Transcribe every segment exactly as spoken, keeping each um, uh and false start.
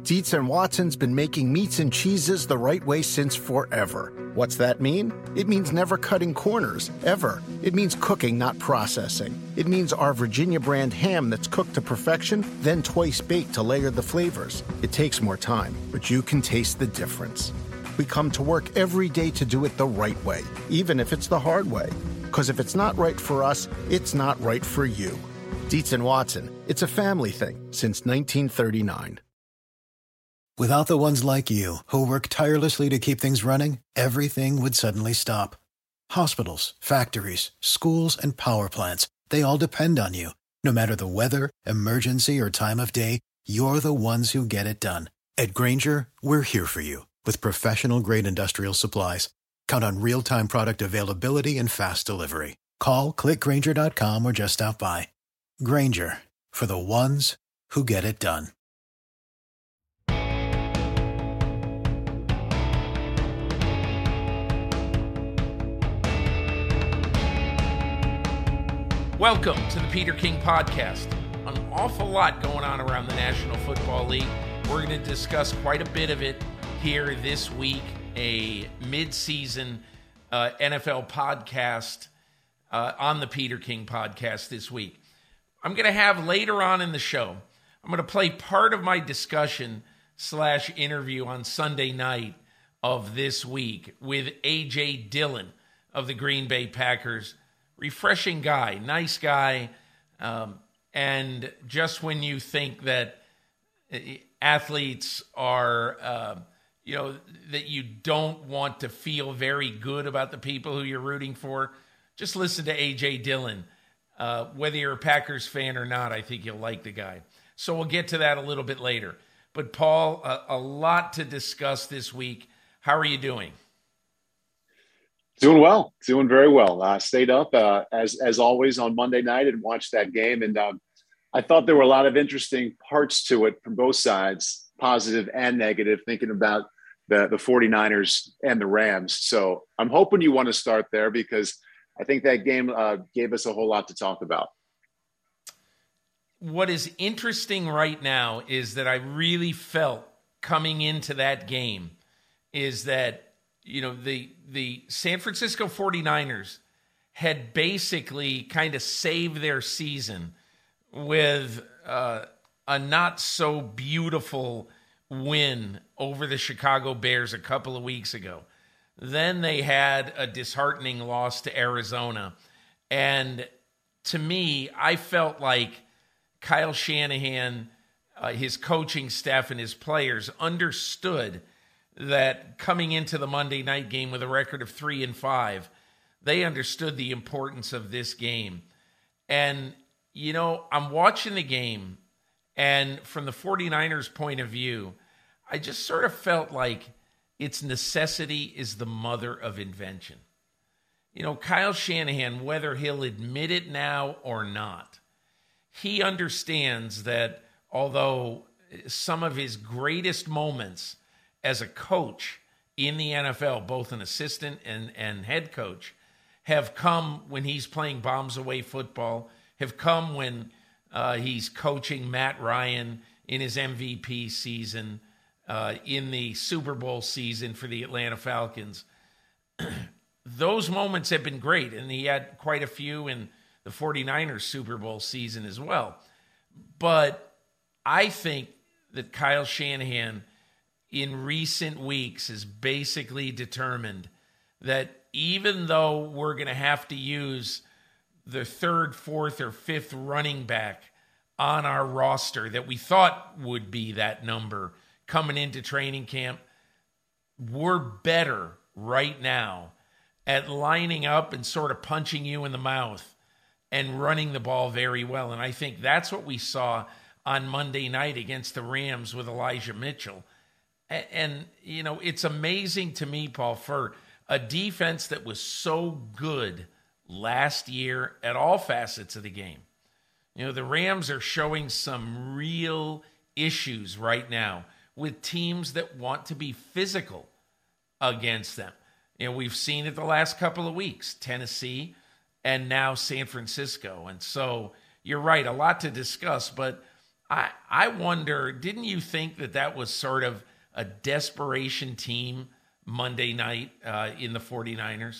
Dietz and Watson's been making meats and cheeses the right way since forever. What's that mean? It means never cutting corners, ever. It means cooking, not processing. It means our Virginia brand ham that's cooked to perfection, then twice baked to layer the flavors. It takes more time, but you can taste the difference. We come to work every day to do it the right way, even if it's the hard way. Because if it's not right for us, it's not right for you. Dietz and Watson, it's a family thing since nineteen thirty-nine. Without the ones like you, who work tirelessly to keep things running, everything would suddenly stop. Hospitals, factories, schools, and power plants, they all depend on you. No matter the weather, emergency, or time of day, you're the ones who get it done. At Grainger, we're here for you with professional-grade industrial supplies. Count on real-time product availability and fast delivery. Call, click Grainger dot com, or just stop by. Grainger, for the ones who get it done. Welcome to the Peter King Podcast. An awful lot going on around the National Football League. We're going to discuss quite a bit of it here this week, a mid-season uh, N F L podcast uh, on the Peter King Podcast this week. I'm going to have later on in the show, I'm going to play part of my discussion slash interview on Sunday night of this week with A J Dillon of the Green Bay Packers. Refreshing guy, nice guy, um, and just when you think that athletes are, uh, you know, that you don't want to feel very good about the people who you're rooting for, just listen to A J Dillon. Uh, whether you're a Packers fan or not, I think you'll like the guy. So we'll get to that a little bit later. But Paul, a, a lot to discuss this week. How are you doing? Doing well, doing very well. Uh, stayed up uh, as as always on Monday night and watched that game. And um, I thought there were a lot of interesting parts to it from both sides, positive and negative, thinking about the, the 49ers and the Rams. So I'm hoping you want to start there because I think that game uh, gave us a whole lot to talk about. What is interesting right now is that I really felt coming into that game is that, you know, the the San Francisco 49ers had basically kind of saved their season with uh, a not so beautiful win over the Chicago Bears a couple of weeks ago. Then they had a disheartening loss to Arizona. And to me, I felt like Kyle Shanahan, uh, his coaching staff and his players understood that coming into the Monday night game with a record of three and five, they understood the importance of this game. And, you know, I'm watching the game, and from the 49ers point of view, I just sort of felt like its necessity is the mother of invention. You know, Kyle Shanahan, whether he'll admit it now or not, he understands that although some of his greatest moments as a coach in the N F L, both an assistant and, and head coach, have come when he's playing bombs away football, have come when uh, he's coaching Matt Ryan in his M V P season, uh, in the Super Bowl season for the Atlanta Falcons. Those moments have been great, and he had quite a few in the 49ers Super Bowl season as well. But I think that Kyle Shanahan in recent weeks has basically determined that even though we're going to have to use the third, fourth, or fifth running back on our roster that we thought would be that number coming into training camp, we're better right now at lining up and sort of punching you in the mouth and running the ball very well. And I think that's what we saw on Monday night against the Rams with Elijah Mitchell. And, you know, it's amazing to me, Paul, for a defense that was so good last year at all facets of the game. You know, the Rams are showing some real issues right now with teams that want to be physical against them. You know, we've seen it the last couple of weeks, Tennessee and now San Francisco. And so you're right, a lot to discuss, but I, I wonder, didn't you think that that was sort of a desperation team Monday night uh, in the 49ers?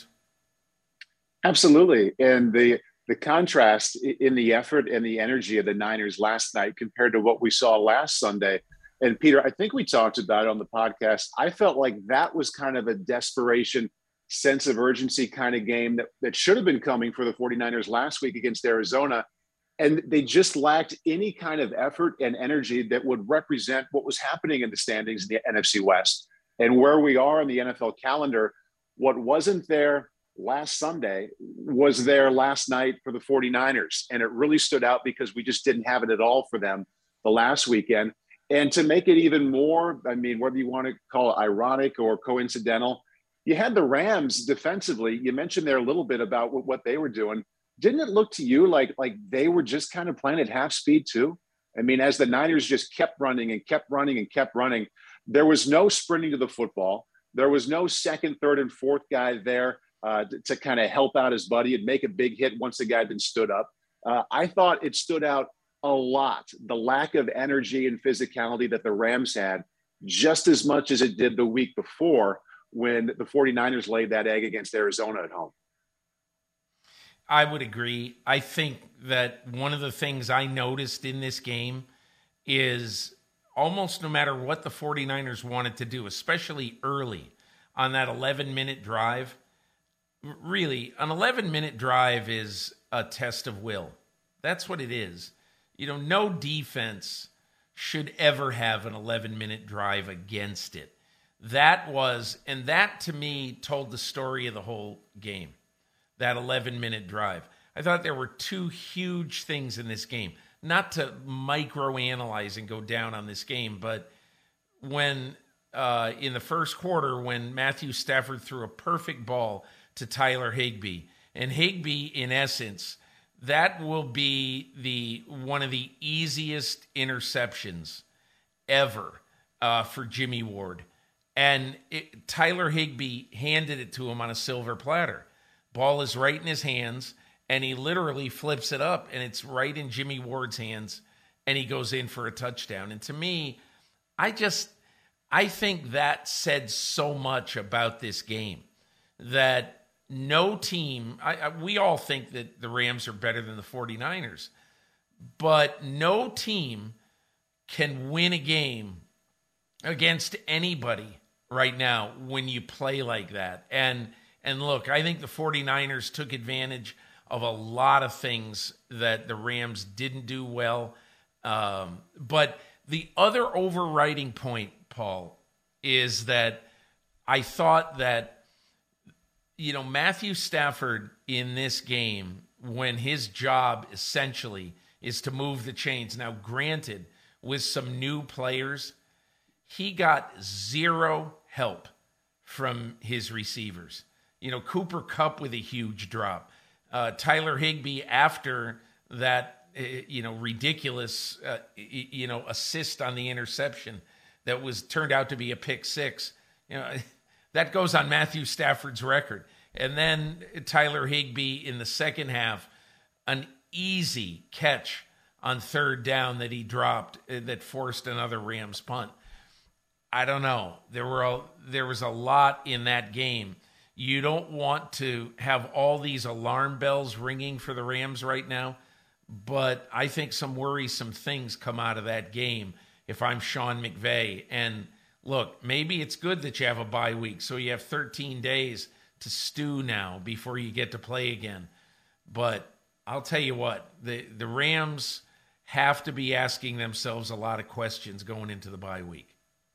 Absolutely. And the the contrast in the effort and the energy of the Niners last night compared to what we saw last Sunday. And Peter, I think we talked about it on the podcast. I felt like that was kind of a desperation, sense of urgency kind of game that, that should have been coming for the 49ers last week against Arizona. And they just lacked any kind of effort and energy that would represent what was happening in the standings in the N F C West. And where we are in the N F L calendar, what wasn't there last Sunday was there last night for the 49ers. And it really stood out because we just didn't have it at all for them the last weekend. And to make it even more, I mean, whether you want to call it ironic or coincidental, you had the Rams defensively. You mentioned there a little bit about what, what they were doing. Didn't it look to you like, like they were just kind of playing at half speed too? I mean, as the Niners just kept running and kept running and kept running, there was no sprinting to the football. There was no second, third, and fourth guy there uh, to, to kind of help out his buddy and make a big hit once the guy had been stood up. Uh, I thought it stood out a lot, the lack of energy and physicality that the Rams had, just as much as it did the week before when the 49ers laid that egg against Arizona at home. I would agree. I think that one of the things I noticed in this game is almost no matter what the 49ers wanted to do, especially early on that eleven-minute drive, really, an eleven-minute drive is a test of will. That's what it is. You know, no defense should ever have an eleven-minute drive against it. That was, and that to me told the story of the whole game, that eleven-minute drive. I thought there were two huge things in this game. Not to microanalyze and go down on this game, but when uh, in the first quarter, when Matthew Stafford threw a perfect ball to Tyler Higbee, and Higbee, in essence, that will be the one of the easiest interceptions ever uh, for Jimmy Ward. And it, Tyler Higbee handed it to him on a silver platter. Ball is right in his hands, and he literally flips it up, and it's right in Jimmy Ward's hands, and he goes in for a touchdown. And to me, I just, I think that said so much about this game, that no team, I, I, we all think that the Rams are better than the 49ers, but no team can win a game against anybody right now when you play like that. And and look, I think the 49ers took advantage of a lot of things that the Rams didn't do well. Um, but the other overriding point, Paul, is that I thought that, you know, Matthew Stafford in this game, when his job essentially is to move the chains. Now, granted, with some new players, he got zero help from his receivers. You know, Cooper Kupp with a huge drop. Uh, Tyler Higbee after that, uh, you know, ridiculous, uh, you know, assist on the interception that was turned out to be a pick six. You know, that goes on Matthew Stafford's record. And then Tyler Higbee in the second half, an easy catch on third down that he dropped uh, that forced another Rams punt. I don't know. There were a, there was a lot in that game. You don't want to have all these alarm bells ringing for the Rams right now, but I think some worrisome things come out of that game if I'm Sean McVay. And look, maybe it's good that you have a bye week, so you have thirteen days to stew now before you get to play again. But I'll tell you what, the, the Rams have to be asking themselves a lot of questions going into the bye week.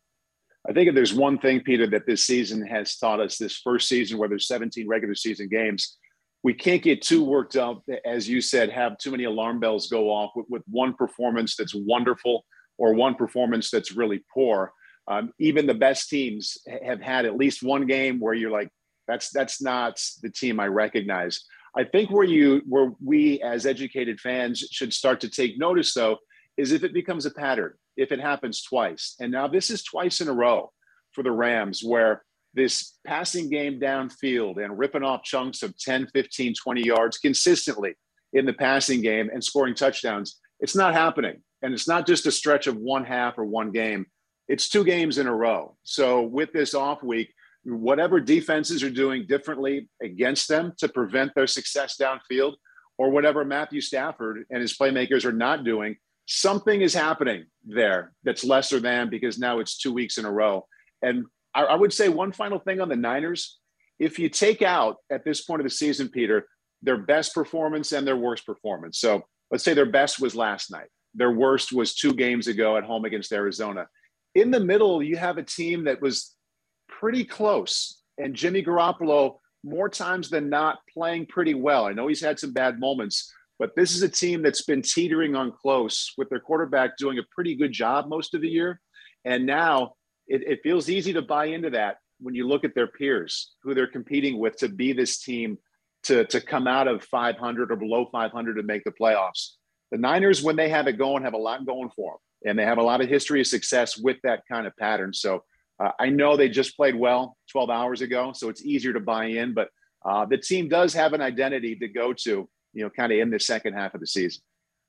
I think if there's one thing, Peter, that this season has taught us, this first season where there's seventeen regular season games, we can't get too worked up, as you said, have too many alarm bells go off with, with one performance that's wonderful or one performance that's really poor. Um, even the best teams have had at least one game where you're like, that's that's not the team I recognize. I think where you where we as educated fans should start to take notice, though, is if it becomes a pattern, if it happens twice. And now this is twice in a row for the Rams, where this passing game downfield and ripping off chunks of ten, fifteen, twenty yards consistently in the passing game and scoring touchdowns, It's not happening. And it's not just a stretch of one half or one game. It's two games in a row. So with this off week, whatever defenses are doing differently against them to prevent their success downfield, or whatever Matthew Stafford and his playmakers are not doing, something is happening there that's lesser than, because now it's two weeks in a row. And I, I would say one final thing on the Niners. If you take out at this point of the season, Peter, their best performance and their worst performance. So let's say their best was last night. Their worst was two games ago at home against Arizona. In the middle, you have a team that was pretty close. And Jimmy Garoppolo, more times than not, playing pretty well. I know he's had some bad moments, but this is a team that's been teetering on close with their quarterback doing a pretty good job most of the year. And now it, it feels easy to buy into that when you look at their peers, who they're competing with to be this team to, to come out of five hundred or below five hundred to make the playoffs. The Niners, when they have it going, have a lot going for them. And they have a lot of history of success with that kind of pattern. So uh, I know they just played well twelve hours ago, so it's easier to buy in. But uh, the team does have an identity to go to, you know, kind of in the second half of the season.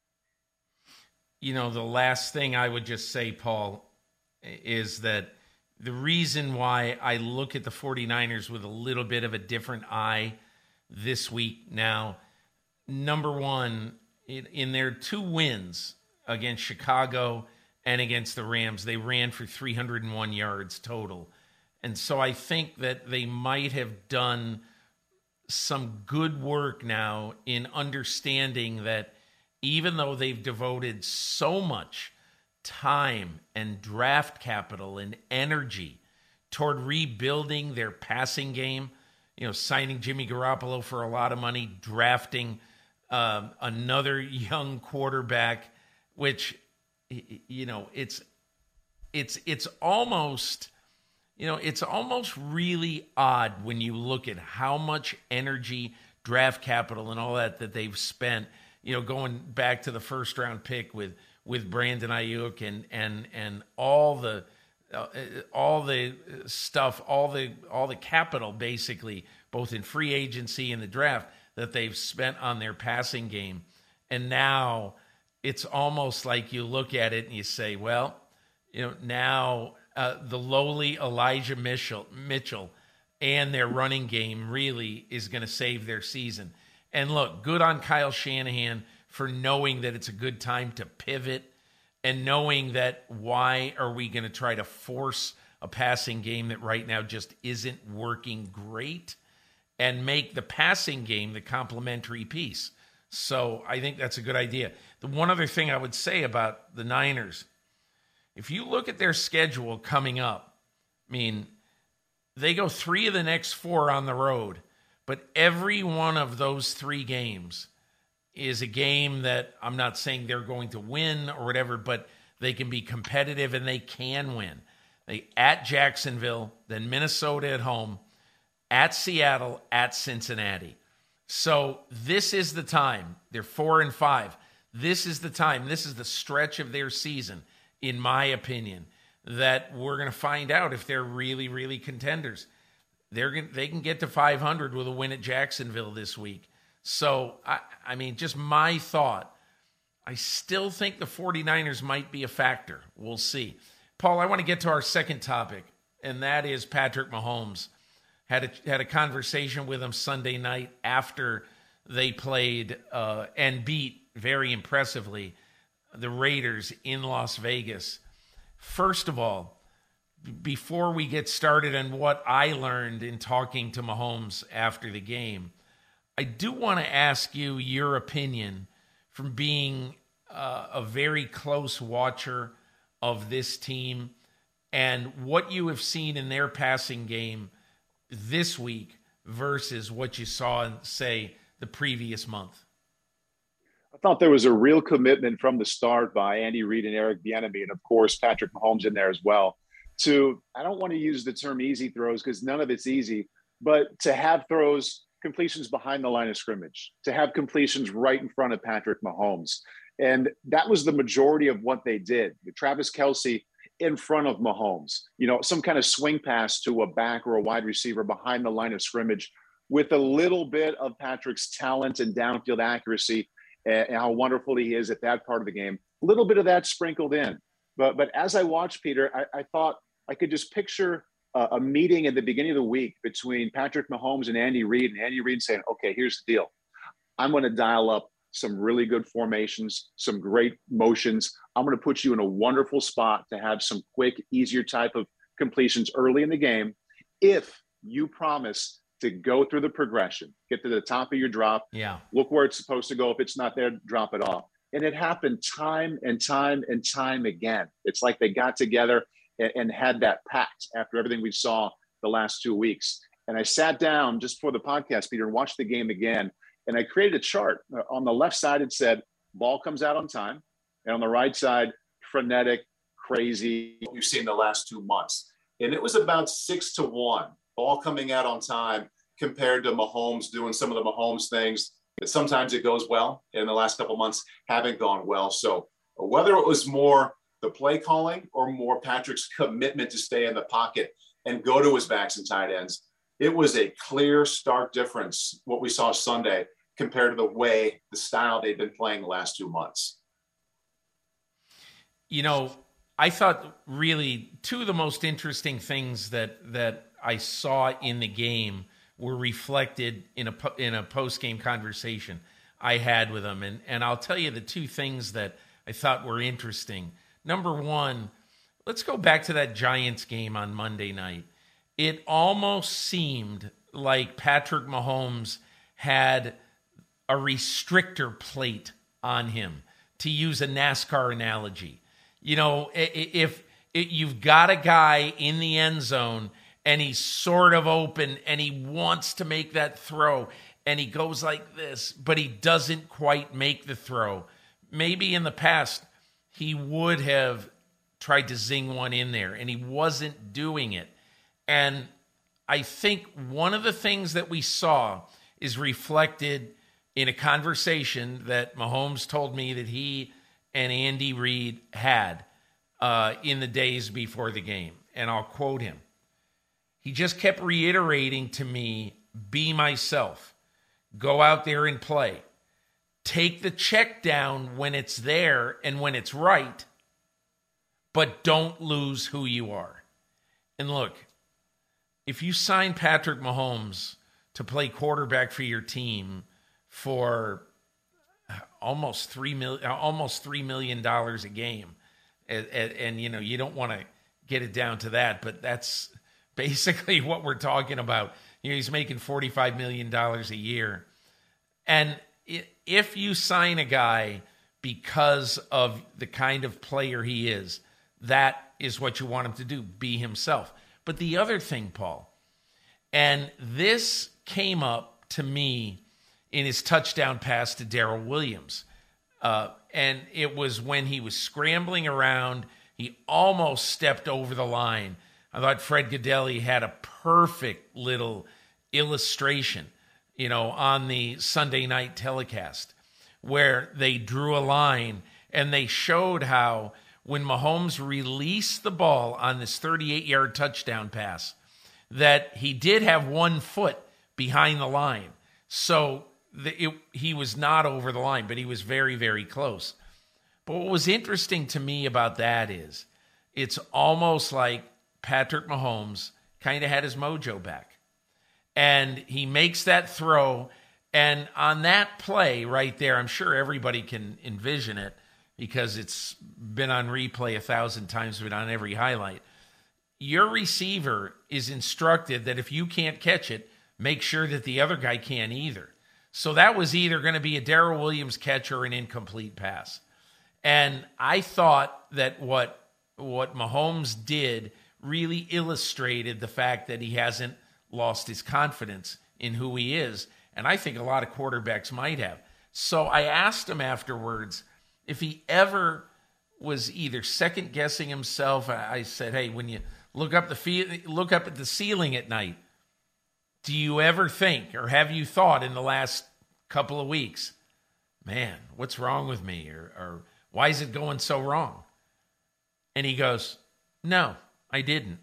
You know, the last thing I would just say, Paul, is that the reason why I look at the 49ers with a little bit of a different eye this week now, number one, in, in their two wins against Chicago and against the Rams, they ran for three hundred one yards total. And so I think that they might have done some good work now in understanding that even though they've devoted so much time and draft capital and energy toward rebuilding their passing game, you know, signing Jimmy Garoppolo for a lot of money, drafting um, another young quarterback, which, you know, it's it's it's almost, you know, it's almost really odd when you look at how much energy, draft capital, and all that that they've spent, you know, going back to the first round pick with with Brandon Ayuk and and and all the uh, all the stuff, all the all the capital, basically, both in free agency and the draft, that they've spent on their passing game. And now it's almost like you look at it and you say, well, you know, now uh, the lowly Elijah Mitchell, Mitchell and their running game really is going to save their season. And look, good on Kyle Shanahan for knowing that it's a good time to pivot and knowing that why are we going to try to force a passing game that right now just isn't working great and make the passing game the complementary piece. So I think that's a good idea. The one other thing I would say about the Niners, if you look at their schedule coming up, I mean, they go three of the next four on the road, but every one of those three games is a game that I'm not saying they're going to win or whatever, but they can be competitive and they can win. They at Jacksonville, then Minnesota at home, at Seattle, at Cincinnati. So this is the time. They're four and five. This is the time. This is the stretch of their season, in my opinion, that we're going to find out if they're really, really contenders. They're going they can get to five hundred with a win at Jacksonville this week. So, I, I mean, just my thought. I still think the 49ers might be a factor. We'll see. Paul, I want to get to our second topic, and that is Patrick Mahomes. Had a, had a conversation with him Sunday night after they played uh, and beat very impressively the Raiders in Las Vegas. First of all, b- before we get started on what I learned in talking to Mahomes after the game, I do want to ask you your opinion from being uh, a very close watcher of this team and what you have seen in their passing game this week versus what you saw in, say, the previous month. I thought there was a real commitment from the start by Andy Reid and Eric Bieniemy, and of course Patrick Mahomes in there as well, to, I don't want to use the term easy throws because none of it's easy, but to have throws, completions behind the line of scrimmage, to have completions right in front of Patrick Mahomes. And that was the majority of what they did. Travis Kelce in front of Mahomes, you know, some kind of swing pass to a back or a wide receiver behind the line of scrimmage with a little bit of Patrick's talent and downfield accuracy. and, and how wonderful he is at that part of the game. A little bit of that sprinkled in. But but as I watched Peter, I, I thought I could just picture a, a meeting at the beginning of the week between Patrick Mahomes and Andy Reid, and Andy Reid saying, okay, here's the deal. I'm going to dial up some really good formations, some great motions. I'm going to put you in a wonderful spot to have some quick, easier type of completions early in the game. If you promise to go through the progression, get to the top of your drop, yeah, look where it's supposed to go. If it's not there, drop it off. And it happened time and time and time again. It's like they got together and, and had that pact after everything we saw the last two weeks. And I sat down just for the podcast, Peter, and watched the game again. And I created a chart. On the left side, it said, ball comes out on time. And on the right side, frenetic, crazy, what we've seen the last two months. And it was about six to one, ball coming out on time compared to Mahomes doing some of the Mahomes things that sometimes it goes well. In the last couple of months, haven't gone well. So whether it was more the play calling or more Patrick's commitment to stay in the pocket and go to his backs and tight ends, it was a clear, stark difference, what we saw Sunday compared to the way, the style they've been playing the last two months. You know, I thought really two of the most interesting things that that I saw in the game were reflected in a in a post-game conversation I had with him. And, and I'll tell you the two things that I thought were interesting. Number one, let's go back to that Giants game on Monday night. It almost seemed like Patrick Mahomes had a restrictor plate on him, to use a NASCAR analogy. You know, if, if you've got a guy in the end zone and he's sort of open and he wants to make that throw and he goes like this, but he doesn't quite make the throw. Maybe in the past he would have tried to zing one in there and he wasn't doing it. And I think one of the things that we saw is reflected in a conversation that Mahomes told me that he and Andy Reid had uh, in the days before the game. And I'll quote him. He just kept reiterating to me, be myself, go out there and play, take the check down when it's there and when it's right, but don't lose who you are. And look, if you sign Patrick Mahomes to play quarterback for your team for almost three million, almost three million dollars a game, and, and, and you know you don't want to get it down to that, but that's basically what we're talking about. You know, he's making forty-five million dollars a year, and if you sign a guy because of the kind of player he is, that is what you want him to do, be himself. But the other thing, Paul, and this came up to me in his touchdown pass to Darrell Williams. Uh, and it was when he was scrambling around, he almost stepped over the line. I thought Fred Gaudelli had a perfect little illustration, you know, on the Sunday night telecast where they drew a line and they showed how when Mahomes released the ball on this thirty-eight-yard touchdown pass, that he did have one foot behind the line. So the, it, he was not over the line, but he was very, very close. But what was interesting to me about that is it's almost like Patrick Mahomes kind of had his mojo back. And he makes that throw, and on that play right there, I'm sure everybody can envision it, because it's been on replay a thousand times, but on every highlight. Your receiver is instructed that if you can't catch it, make sure that the other guy can't either. So that was either going to be a Darrell Williams catch or an incomplete pass. And I thought that what, what Mahomes did really illustrated the fact that he hasn't lost his confidence in who he is. And I think a lot of quarterbacks might have. So I asked him afterwards, if he ever was either second guessing himself, I said, "Hey, when you look up the fe- look up at the ceiling at night, do you ever think, or have you thought in the last couple of weeks, man, what's wrong with me, or, or why is it going so wrong?" And he goes, "No, I didn't."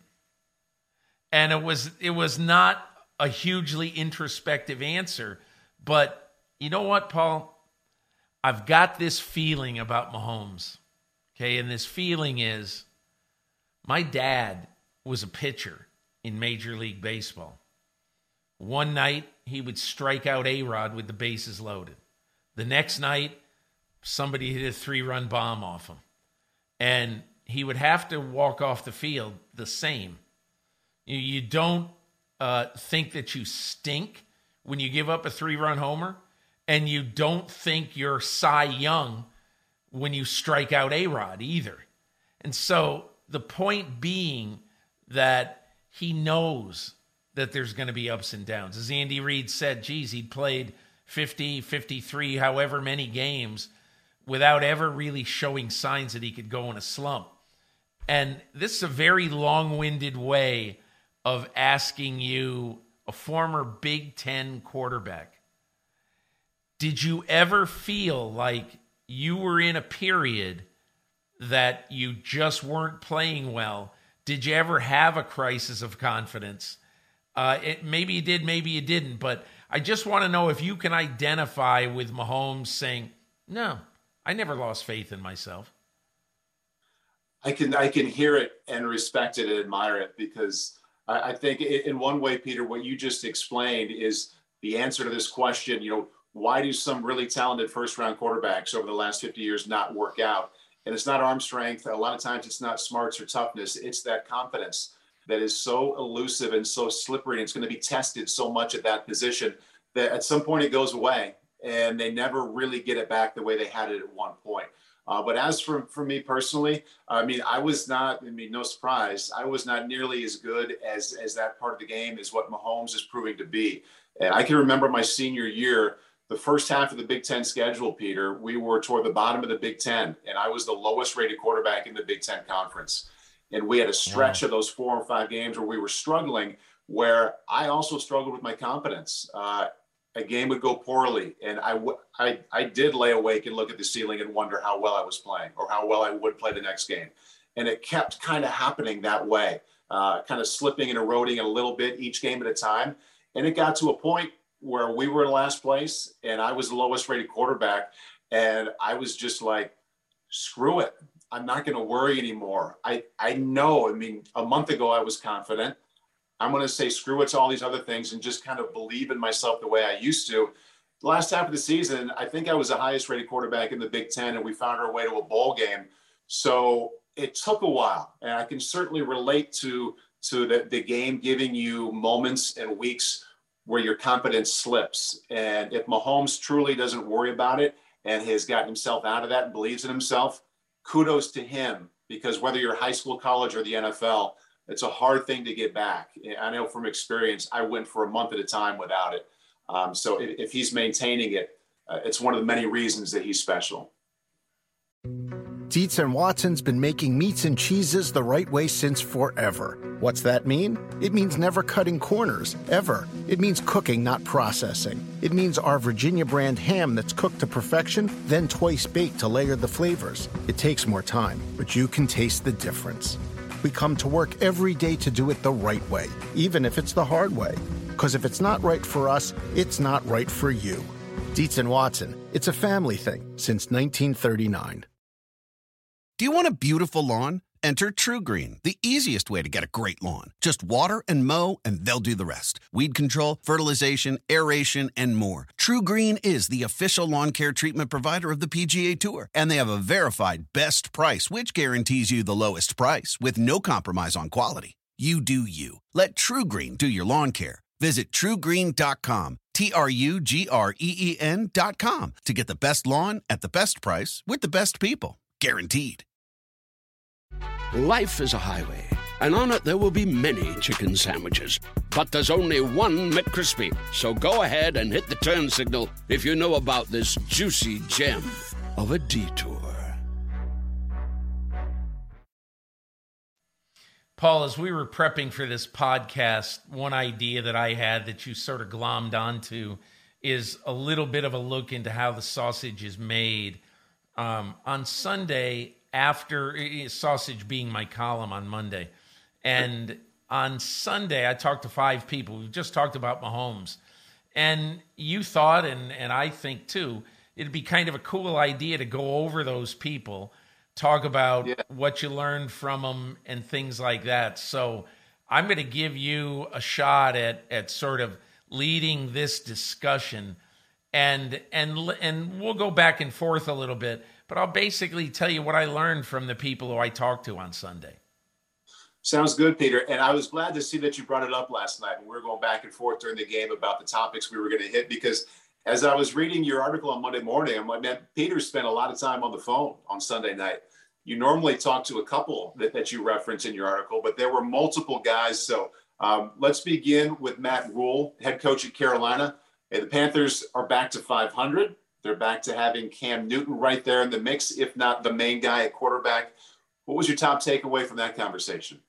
And it was it was not a hugely introspective answer, but you know what, Paul? I've got this feeling about Mahomes, okay? And this feeling is my dad was a pitcher in Major League Baseball. One night, he would strike out A-Rod with the bases loaded. The next night, somebody hit a three-run bomb off him. And he would have to walk off the field the same. You, you don't uh, think that you stink when you give up a three-run homer, and you don't think you're Cy Young when you strike out A-Rod either. And so the point being that he knows that there's going to be ups and downs. As Andy Reid said, geez, he'd played fifty, fifty-three, however many games without ever really showing signs that he could go in a slump. And this is a very long-winded way of asking you, a former Big Ten quarterback, did you ever feel like you were in a period that you just weren't playing well? Did you ever have a crisis of confidence? Uh, it, maybe you did, maybe you didn't. But I just want to know if you can identify with Mahomes saying, no, I never lost faith in myself. I can I can hear it and respect it and admire it, because I, I think in one way, Peter, what you just explained is the answer to this question. You know, why do some really talented first-round quarterbacks over the last fifty years not work out? And it's not arm strength. A lot of times it's not smarts or toughness. It's that confidence that is so elusive and so slippery. And it's going to be tested so much at that position that at some point it goes away and they never really get it back the way they had it at one point. Uh, but as for, for me personally, I mean, I was not, I mean, no surprise, I was not nearly as good as, as that part of the game as what Mahomes is proving to be. And I can remember my senior year, the first half of the Big Ten schedule, Peter, we were toward the bottom of the Big Ten, and I was the lowest rated quarterback in the Big Ten Conference. And we had a stretch wow. of those four or five games where we were struggling, where I also struggled with my confidence. Uh, a game would go poorly, and I, w- I, I did lay awake and look at the ceiling and wonder how well I was playing or how well I would play the next game. And it kept kind of happening that way, uh, kind of slipping and eroding a little bit each game at a time. And it got to a point where we were in last place and I was the lowest rated quarterback. And I was just like, screw it. I'm not going to worry anymore. I, I know, I mean, a month ago I was confident. I'm going to say screw it to all these other things and just kind of believe in myself the way I used to. The last half of the season, I think I was the highest rated quarterback in the Big Ten, and we found our way to a bowl game. So it took a while, and I can certainly relate to, to the, the game giving you moments and weeks where your confidence slips. And if Mahomes truly doesn't worry about it and has gotten himself out of that and believes in himself, kudos to him, because whether you're high school, college, or the N F L, it's a hard thing to get back. I know from experience, I went for a month at a time without it. Um, so if, if he's maintaining it, uh, it's one of the many reasons that he's special. Dietz and Watson's been making meats and cheeses the right way since forever. What's that mean? It means never cutting corners, ever. It means cooking, not processing. It means our Virginia brand ham that's cooked to perfection, then twice baked to layer the flavors. It takes more time, but you can taste the difference. We come to work every day to do it the right way, even if it's the hard way. Because if it's not right for us, it's not right for you. Dietz and Watson, it's a family thing since nineteen thirty-nine. Do you want a beautiful lawn? Enter TruGreen, the easiest way to get a great lawn. Just water and mow, and they'll do the rest. Weed control, fertilization, aeration, and more. TruGreen is the official lawn care treatment provider of the P G A Tour, and they have a verified best price, which guarantees you the lowest price with no compromise on quality. You do you. Let TruGreen do your lawn care. Visit True Green dot com, T R U G R E E N dot com, to get the best lawn at the best price with the best people. Guaranteed. Life is a highway, and on it there will be many chicken sandwiches. But there's only one McCrispy. So go ahead and hit the turn signal if you know about this juicy gem of a detour. Paul, as we were prepping for this podcast, one idea that I had that you sort of glommed onto is a little bit of a look into how the sausage is made. Um, on Sunday, after sausage being my column on Monday, and on Sunday I talked to five people. We just talked about Mahomes, and you thought, and and I think too, it'd be kind of a cool idea to go over those people, talk about Yeah. what you learned from them and things like that. So I'm going to give you a shot at at sort of leading this discussion, and and and we'll go back and forth a little bit, but I'll basically tell you what I learned from the people who I talked to on Sunday. Sounds good, Peter. And I was glad to see that you brought it up last night when we were going back and forth during the game about the topics we were going to hit, because as I was reading your article on Monday morning, I'm like, man, Peter spent a lot of time on the phone on Sunday night. You normally talk to a couple that, that you reference in your article, but there were multiple guys. So um, let's begin with Matt Rhule, head coach at Carolina. And the Panthers are back to five hundred. They're back to having Cam Newton right there in the mix, if not the main guy at quarterback. What was your top takeaway from that conversation?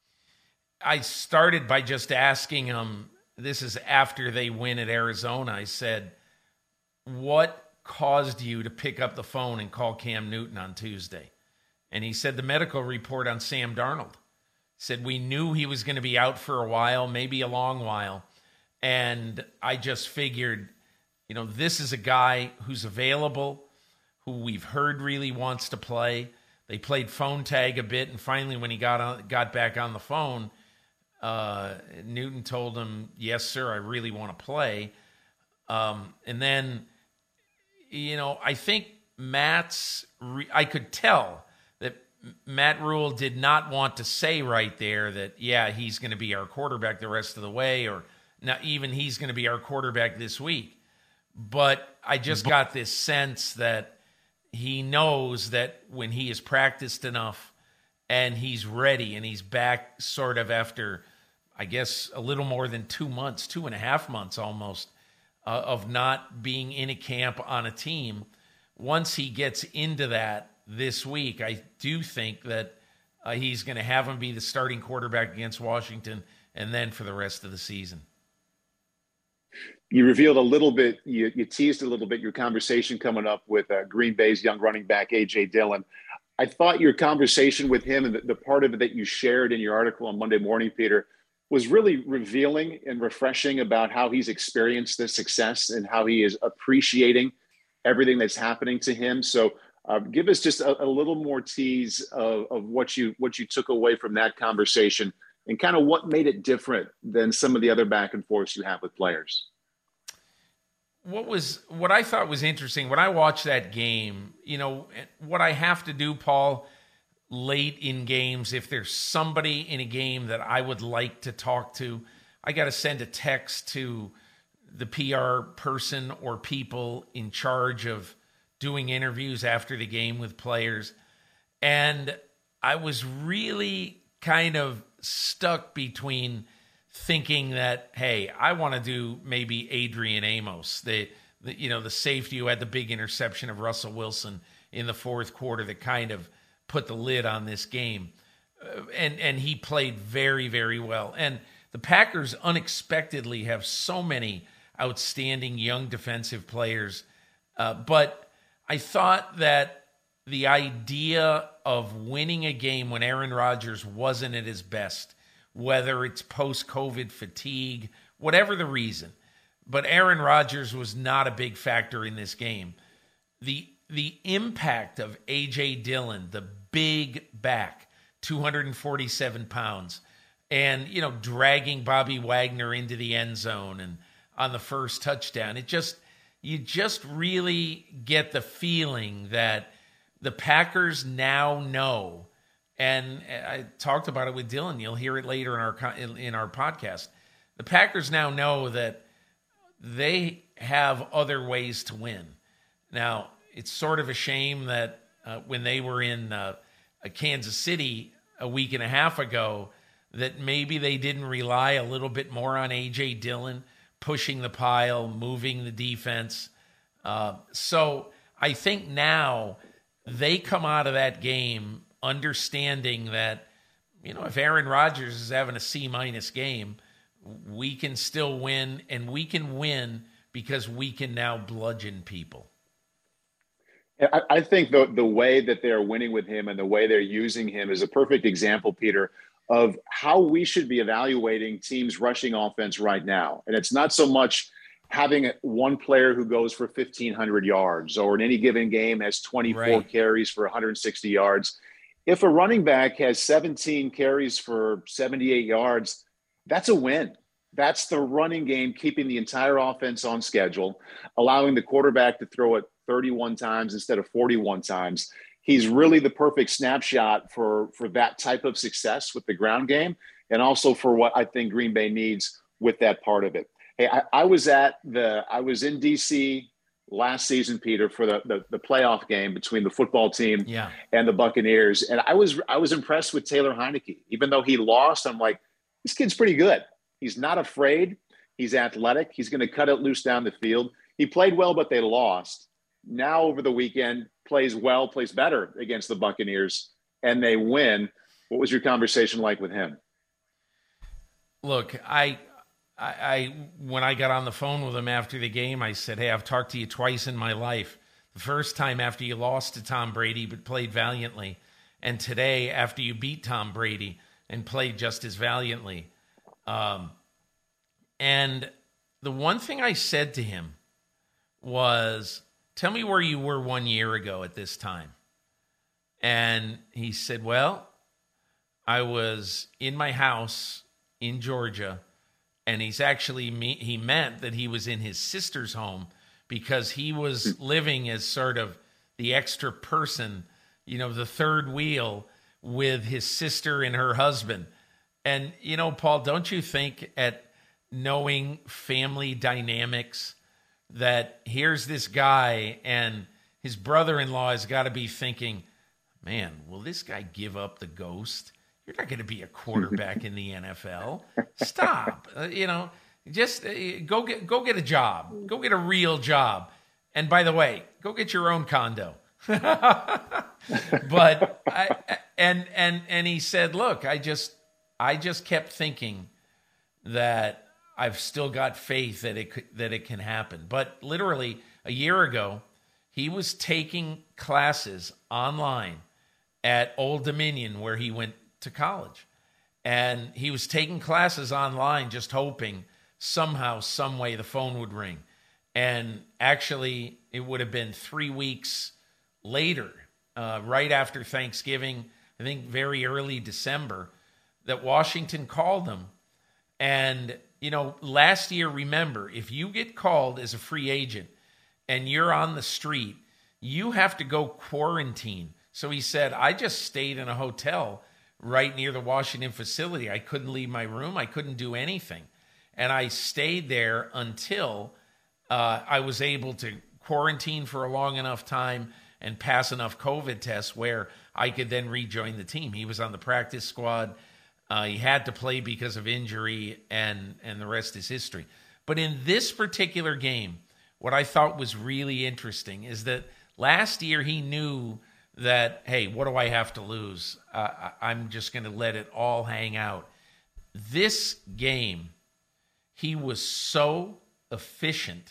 I started by just asking him, this is after they win at Arizona, I said, what caused you to pick up the phone and call Cam Newton on Tuesday? And he said the medical report on Sam Darnold. Said we knew he was going to be out for a while, maybe a long while. And I just figured, you know, this is a guy who's available, who we've heard really wants to play. They played phone tag a bit, and finally when he got on, got back on the phone, uh, Newton told him, yes, sir, I really want to play. Um, and then, you know, I think Matt's, re- I could tell that Matt Rhule did not want to say right there that, yeah, he's going to be our quarterback the rest of the way, or not even he's going to be our quarterback this week. But I just got this sense that he knows that when he has practiced enough and he's ready and he's back sort of after, I guess, a little more than two months, two and a half months almost, uh, of not being in a camp on a team. Once he gets into that this week, I do think that uh, he's going to have him be the starting quarterback against Washington and then for the rest of the season. You revealed a little bit, you, you teased a little bit your conversation coming up with uh, Green Bay's young running back, A J Dillon. I thought your conversation with him and the, the part of it that you shared in your article on Monday morning, Peter, was really revealing and refreshing about how he's experienced this success and how he is appreciating everything that's happening to him. So uh, give us just a, a little more tease of, of what you what you took away from that conversation and kind of what made it different than some of the other back and forths you have with players. What was what I thought was interesting when I watched that game, you know, what I have to do, Paul, late in games, if there's somebody in a game that I would like to talk to, I got to send a text to the P R person or people in charge of doing interviews after the game with players. And I was really kind of stuck between thinking that, hey, I want to do maybe Adrian Amos, the, the you know the safety who had the big interception of Russell Wilson in the fourth quarter that kind of put the lid on this game, uh, and and he played very very well. And the Packers unexpectedly have so many outstanding young defensive players, uh, but I thought that the idea of winning a game when Aaron Rodgers wasn't at his best, whether it's post-COVID fatigue, whatever the reason. But Aaron Rodgers was not a big factor in this game. The the impact of A J Dillon, the big back, two hundred forty-seven pounds, and, you know, dragging Bobby Wagner into the end zone and on the first touchdown, it just, you just really get the feeling that the Packers now know. And I talked about it with Dylan. You'll hear it later in our in our podcast. The Packers now know that they have other ways to win. Now, it's sort of a shame that uh, when they were in uh, Kansas City a week and a half ago, that maybe they didn't rely a little bit more on A J Dillon pushing the pile, moving the defense. Uh, so I think now they come out of that game understanding that, you know, if Aaron Rodgers is having a C-minus game, we can still win, and we can win because we can now bludgeon people. I, I think the, the way that they're winning with him and the way they're using him is a perfect example, Peter, of how we should be evaluating teams' rushing offense right now. And it's not so much having one player who goes for fifteen hundred yards or in any given game has twenty-four Right. carries for one hundred sixty yards. If a running back has seventeen carries for seventy-eight yards, that's a win. That's the running game, keeping the entire offense on schedule, allowing the quarterback to throw it thirty-one times instead of forty-one times. He's really the perfect snapshot for, for that type of success with the ground game, and also for what I think Green Bay needs with that part of it. Hey, I, I was at the I was in D C last season, Peter, for the, the the playoff game between the football team Yeah. and the Buccaneers, and I was I was impressed with Taylor Heineke. Even though he lost, I'm like, this kid's pretty good. He's not afraid. He's athletic. He's going to cut it loose down the field. He played well, but they lost. Now over the weekend, plays well, plays better against the Buccaneers, and they win. What was your conversation like with him? Look, I, I, I, when I got on the phone with him after the game, I said, hey, I've talked to you twice in my life. The first time after you lost to Tom Brady, but played valiantly. And today after you beat Tom Brady and played just as valiantly. Um, and the one thing I said to him was, tell me where you were one year ago at this time. And he said, well, I was in my house in Georgia, and he's actually, me- he meant that he was in his sister's home because he was living as sort of the extra person, you know, the third wheel with his sister and her husband. And, you know, Paul, don't you think at knowing family dynamics that here's this guy and his brother-in-law has got to be thinking, man, will this guy give up the ghost? You're not going to be a quarterback in the N F L. Stop. Uh, you know, just uh, go get go get a job. Go get a real job. And by the way, go get your own condo. But I, and and and he said, look, I just I just kept thinking that I've still got faith that it could, that it can happen. But literally a year ago, he was taking classes online at Old Dominion where he went to college. And he was taking classes online just hoping somehow, some way the phone would ring. And actually, it would have been three weeks later, uh, right after Thanksgiving, I think very early December, that Washington called him. And, you know, last year, remember, if you get called as a free agent and you're on the street, you have to go quarantine. So he said, I just stayed in a hotel right near the Washington facility. I couldn't leave my room. I couldn't do anything. And I stayed there until uh, I was able to quarantine for a long enough time and pass enough COVID tests where I could then rejoin the team. He was on the practice squad. Uh, he had to play because of injury, and, and the rest is history. But in this particular game, what I thought was really interesting is that last year he knew that, hey, what do I have to lose? Uh, I'm just going to let it all hang out. This game, he was so efficient.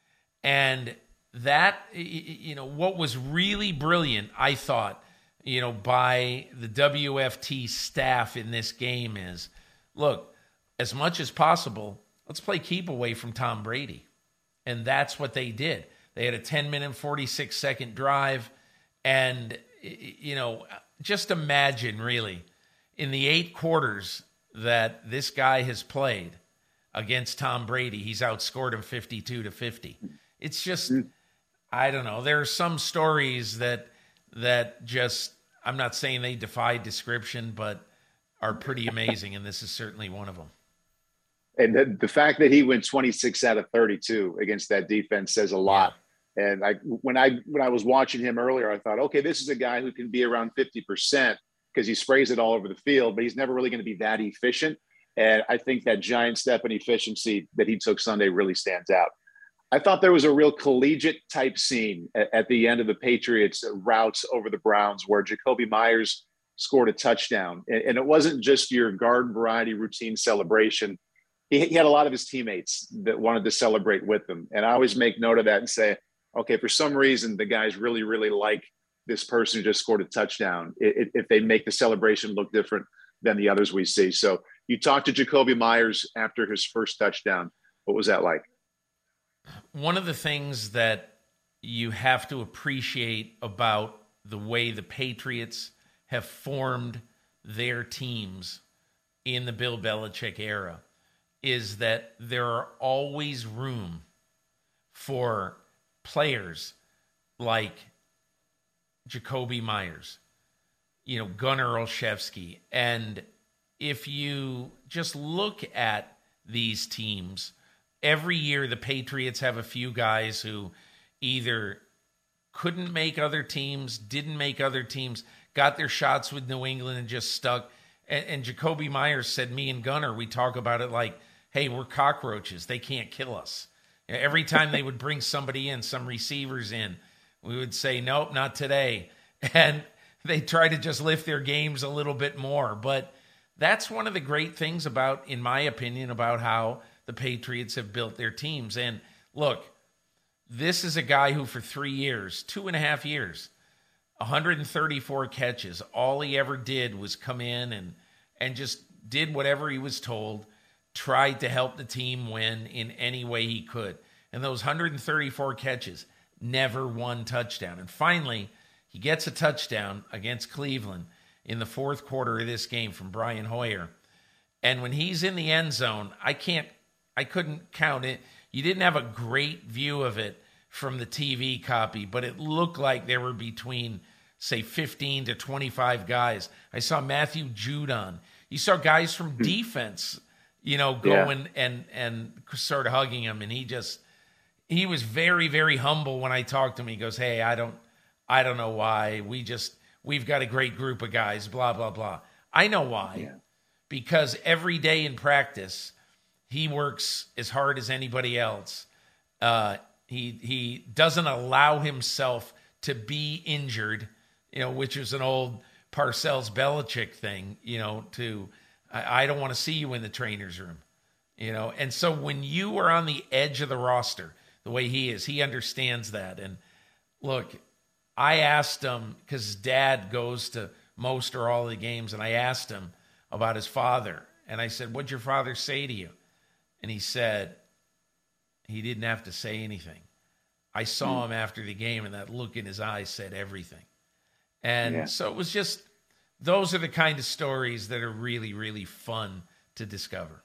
And that, you know, what was really brilliant, I thought, you know, by the W F T staff in this game is, look, as much as possible, let's play keep away from Tom Brady. And that's what they did. They had a ten minute, forty-six second drive. And, you know, just imagine really in the eight quarters that this guy has played against Tom Brady, he's outscored him fifty-two to fifty. It's just, I don't know. There are some stories that, that just, I'm not saying they defy description, but are pretty amazing. And this is certainly one of them. And the, the fact that he went twenty-six out of thirty-two against that defense says a lot. Yeah. And I, when I when I was watching him earlier, I thought, okay, this is a guy who can be around fifty percent because he sprays it all over the field, but he's never really going to be that efficient. And I think that giant step in efficiency that he took Sunday really stands out. I thought there was a real collegiate type scene at, at the end of the Patriots routes over the Browns where Jacoby Myers scored a touchdown. And, and it wasn't just your garden variety routine celebration. He, he had a lot of his teammates that wanted to celebrate with him. And I always make note of that and say, okay, for some reason, the guys really, really like this person who just scored a touchdown if, if they make the celebration look different than the others we see. So you talked to Jacoby Myers after his first touchdown. What was that like? one of the things that you have to appreciate about the way the Patriots have formed their teams in the Bill Belichick era is that there are always room for players like Jakobi Meyers, you know, Gunnar Olszewski. And if you just look at these teams, every year the Patriots have a few guys who either couldn't make other teams, didn't make other teams, got their shots with New England and just stuck. And, and Jakobi Meyers said, me and Gunnar, we talk about it like, hey, we're cockroaches. They can't kill us. You know, every time they would bring somebody in, some receivers in, we would say, nope, not today. And they try to just lift their games a little bit more. But that's one of the great things about, in my opinion, about how the Patriots have built their teams. And look, this is a guy who for three years, two and a half years, one hundred thirty-four catches, all he ever did was come in and and just did whatever he was told, tried to help the team win in any way he could. And those one hundred thirty-four catches, never one touchdown. And finally, he gets a touchdown against Cleveland in the fourth quarter of this game from Brian Hoyer. And when he's in the end zone, I can't, I couldn't count it. You didn't have a great view of it from the T V copy, but it looked like there were between, say, fifteen to twenty-five guys. I saw Matthew Judon. You saw guys from defense, you know, going yeah. and and sort of hugging him, and he just, he was very, very humble when I talked to him. He goes, hey, I don't, I don't know why. We just, we've got a great group of guys, blah, blah, blah. I know why. Yeah. Because every day in practice, he works as hard as anybody else. Uh, he he doesn't allow himself to be injured, you know, which is an old Parcells Belichick thing, you know, to, I, I don't want to see you in the trainer's room, you know. And so when you are on the edge of the roster, the way he is, he understands that. And look, I asked him, because his dad goes to most or all of the games, and I asked him about his father. And I said, what'd your father say to you? And he said, he didn't have to say anything. I saw mm. him after the game, and that look in his eyes said everything. And yeah. so it was just, those are the kind of stories that are really, really fun to discover.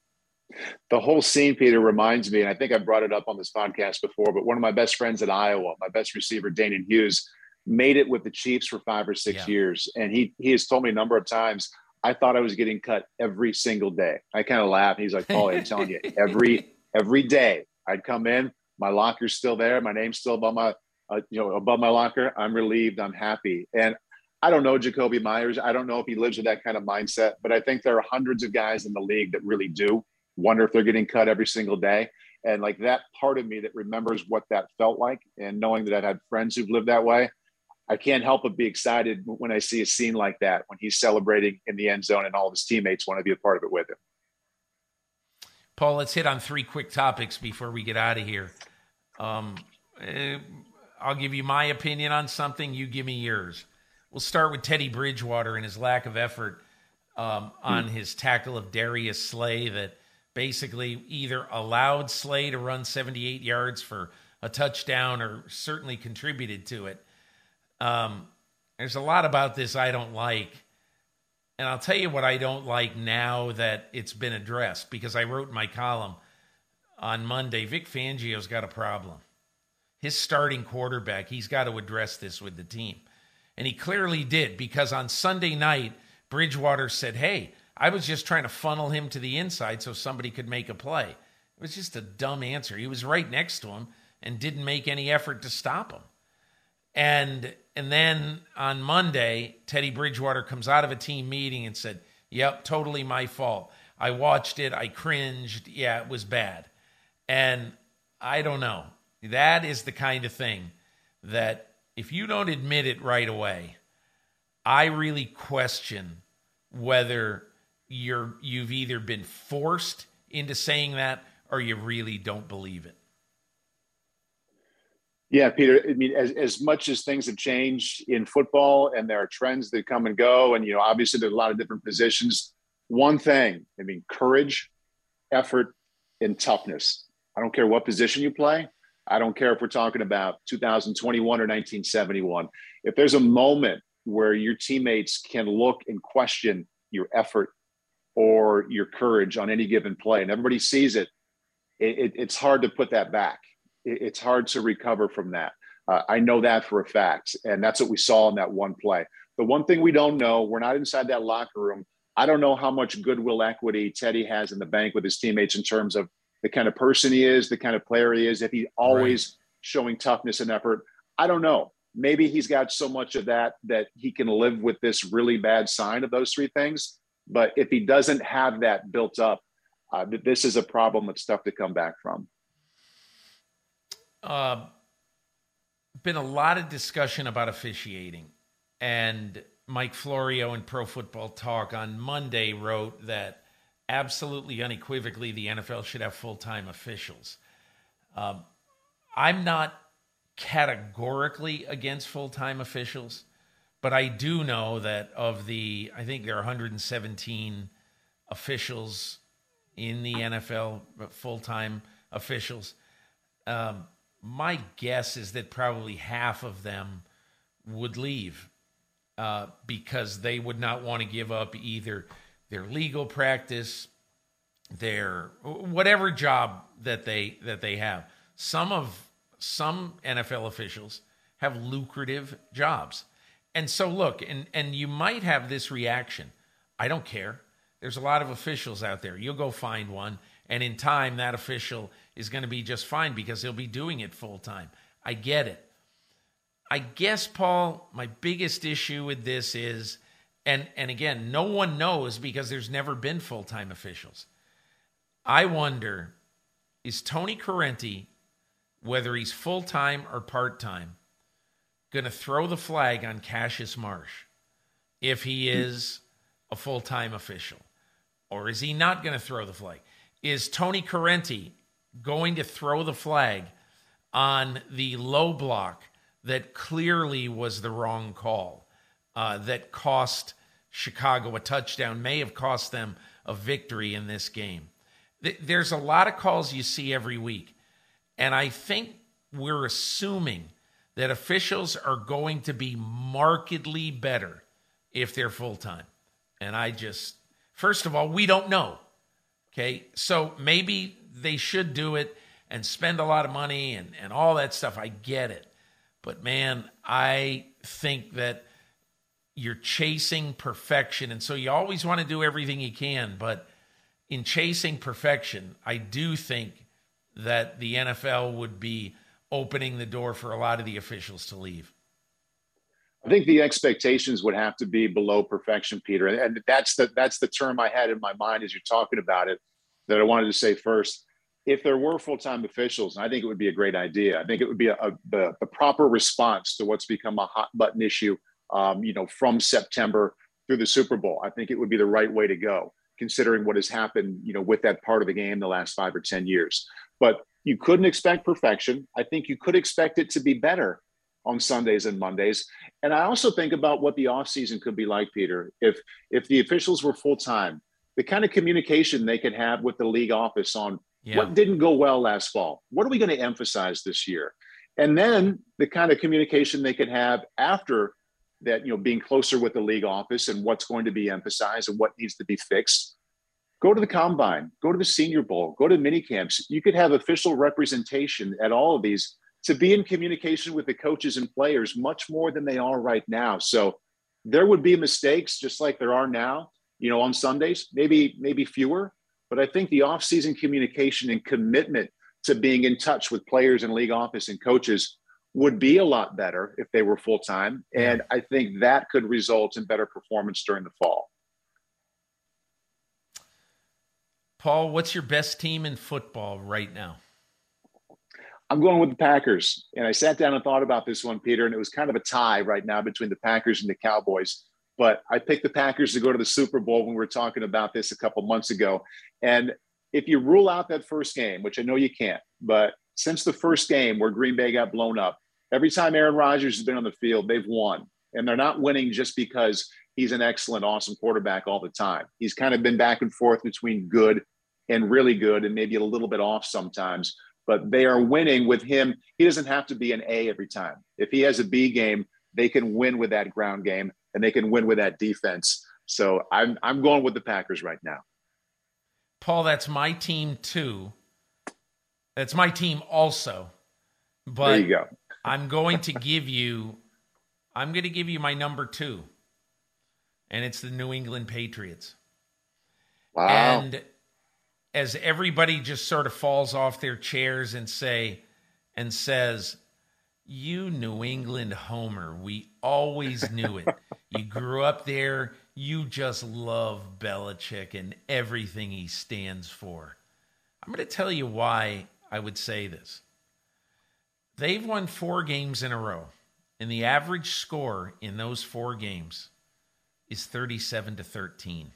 The whole scene, Peter, reminds me, and I think I brought it up on this podcast before, but one of my best friends in Iowa, my best receiver, Danon Hughes, made it with the Chiefs for five or six yeah. years. And he he has told me a number of times, I thought I was getting cut every single day. I kind of laughed. He's like, Paul, I'm telling you, every every day I'd come in, my locker's still there, my name's still above my uh, you know above my locker. I'm relieved, I'm happy. And I don't know Jakobi Meyers. I don't know if he lives with that kind of mindset, but I think there are hundreds of guys in the league that really do wonder if they're getting cut every single day. And like that part of me that remembers what that felt like, and knowing that I've had friends who've lived that way, I can't help but be excited when I see a scene like that, when he's celebrating in the end zone and all of his teammates want to be a part of it with him. Paul, let's hit on three quick topics before we get out of here. Um, I'll give you my opinion on something. You give me yours. We'll start with Teddy Bridgewater and his lack of effort um, on hmm. his tackle of Darius Slay that basically either allowed Slay to run seventy-eight yards for a touchdown or certainly contributed to it. Um, there's a lot about this I don't like. And I'll tell you what I don't like now that it's been addressed, because I wrote in my column on Monday, Vic Fangio's got a problem. His starting quarterback, he's got to address this with the team. And he clearly did, because on Sunday night, Bridgewater said, hey, I was just trying to funnel him to the inside so somebody could make a play. It was just a dumb answer. He was right next to him and didn't make any effort to stop him. And and then on Monday, Teddy Bridgewater comes out of a team meeting and said, yep, totally my fault. I watched it. I cringed. Yeah, it was bad. And I don't know. That is the kind of thing that if you don't admit it right away, I really question whether you're you've either been forced into saying that or you really don't believe it. Yeah, Peter, I mean, as, as much as things have changed in football and there are trends that come and go, and, you know, obviously there's a lot of different positions, one thing, I mean, courage, effort, and toughness I don't care what position you play. I don't care if we're talking about two thousand twenty-one or nineteen seventy-one. If there's a moment where your teammates can look and question your effort or your courage on any given play, and everybody sees it, it, it it's hard to put that back. It, it's hard to recover from that. Uh, I know that for a fact, and that's what we saw in that one play. The one thing we don't know, we're not inside that locker room. I don't know how much goodwill equity Teddy has in the bank with his teammates in terms of the kind of person he is, the kind of player he is, if he's always right. showing toughness and effort. I don't know. Maybe he's got so much of that that he can live with this really bad sign of those three things. But if he doesn't have that built up, uh, this is a problem that's tough to come back from. Uh, been a lot of discussion about officiating. And Mike Florio in Pro Football Talk on Monday wrote that absolutely unequivocally the N F L should have full-time officials. Um, I'm not categorically against full-time officials, but I do know that of the, I think there are one hundred seventeen officials in the N F L, full-time officials. Um, my guess is that probably half of them would leave uh, because they would not want to give up either their legal practice, their whatever job that they that they have. Some of some N F L officials have lucrative jobs. And so look, and, and you might have this reaction. I don't care. There's a lot of officials out there. You'll go find one, and in time that official is going to be just fine because he'll be doing it full time. I get it. I guess, Paul, my biggest issue with this is, and, and again, no one knows because there's never been full-time officials. I wonder, is Tony Corrente, whether he's full-time or part-time, going to throw the flag on Cassius Marsh if he is a full-time official? Or is he not going to throw the flag? Is Tony Corrente going to throw the flag on the low block that clearly was the wrong call, uh, that cost Chicago a touchdown, may have cost them a victory in this game? Th- there's a lot of calls you see every week, and I think we're assuming that officials are going to be markedly better if they're full-time. And I just, first of all, we don't know. Okay, so maybe they should do it and spend a lot of money and, and all that stuff. I get it. But, man, I think that you're chasing perfection. And so you always want to do everything you can. But in chasing perfection, I do think that the N F L would be opening the door for a lot of the officials to leave. I think the expectations would have to be below perfection, Peter. And that's the that's the term I had in my mind as you're talking about it, that I wanted to say first. If there were full-time officials, I think it would be a great idea. I think it would be a, a, the, the proper response to what's become a hot button issue, um, you know, from September through the Super Bowl. I think it would be the right way to go, considering what has happened, you know, with that part of the game the last five or ten years. But you couldn't expect perfection. I think you could expect it to be better on Sundays and Mondays. And I also think about what the offseason could be like, Peter, if if the officials were full-time, the kind of communication they could have with the league office on yeah. what didn't go well last fall. What are we going to emphasize this year? And then the kind of communication they could have after that, you know, being closer with the league office and what's going to be emphasized and what needs to be fixed. Go to the Combine, go to the Senior Bowl, go to mini camps. You could have official representation at all of these to be in communication with the coaches and players much more than they are right now. So there would be mistakes just like there are now, you know, on Sundays, maybe, maybe fewer, but I think the offseason communication and commitment to being in touch with players and league office and coaches would be a lot better if they were full-time. And I think that could result in better performance during the fall. Paul, what's your best team in football right now? I'm going with the Packers. And I sat down and thought about this one, Peter, and it was kind of a tie right now between the Packers and the Cowboys. But I picked the Packers to go to the Super Bowl when we were talking about this a couple months ago. And if you rule out that first game, which I know you can't, but since the first game where Green Bay got blown up, every time Aaron Rodgers has been on the field, they've won. And they're not winning just because he's an excellent, awesome quarterback all the time. He's kind of been back and forth between good and really good and maybe a little bit off sometimes. But they are winning with him. He doesn't have to be an A every time. If he has a B game, they can win with that ground game and they can win with that defense. So I'm I'm going with the Packers right now. Paul, that's my team too. That's my team also. But there you go. I'm going to give you I'm going to give you my number two. And it's the New England Patriots. Wow. And as everybody just sort of falls off their chairs and say and says, "You New England homer, we always knew it. You grew up there. You just love Belichick and everything he stands for." I'm going to tell you why I would say this. They've won four games in a row, and the average score in those four games is thirty-seven to thirteen.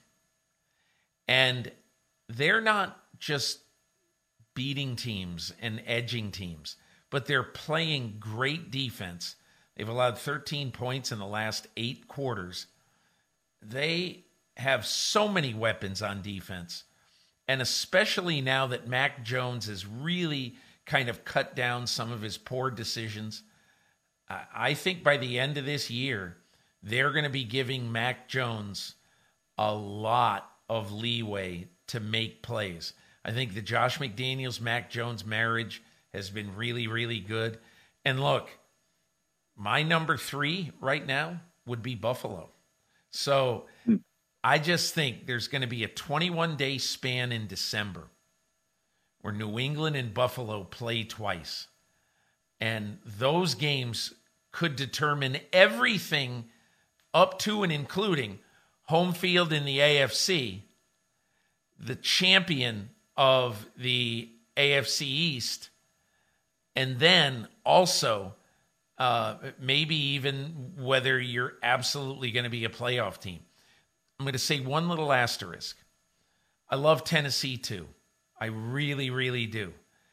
And they're not just beating teams and edging teams, but they're playing great defense. They've allowed thirteen points in the last eight quarters. They have so many weapons on defense, and especially now that Mac Jones has really kind of cut down some of his poor decisions, I think by the end of this year, they're going to be giving Mac Jones a lot of leeway to make plays. I think the Josh McDaniels, Mac Jones marriage has been really, really good. And look, my number three right now would be Buffalo. So I just think there's going to be a twenty-one day span in December where New England and Buffalo play twice. And those games could determine everything up to and including home field in the A F C, the champion of the A F C East, and then also uh, maybe even whether you're absolutely going to be a playoff team. I'm going to say one little asterisk. I love Tennessee too. I really, really do.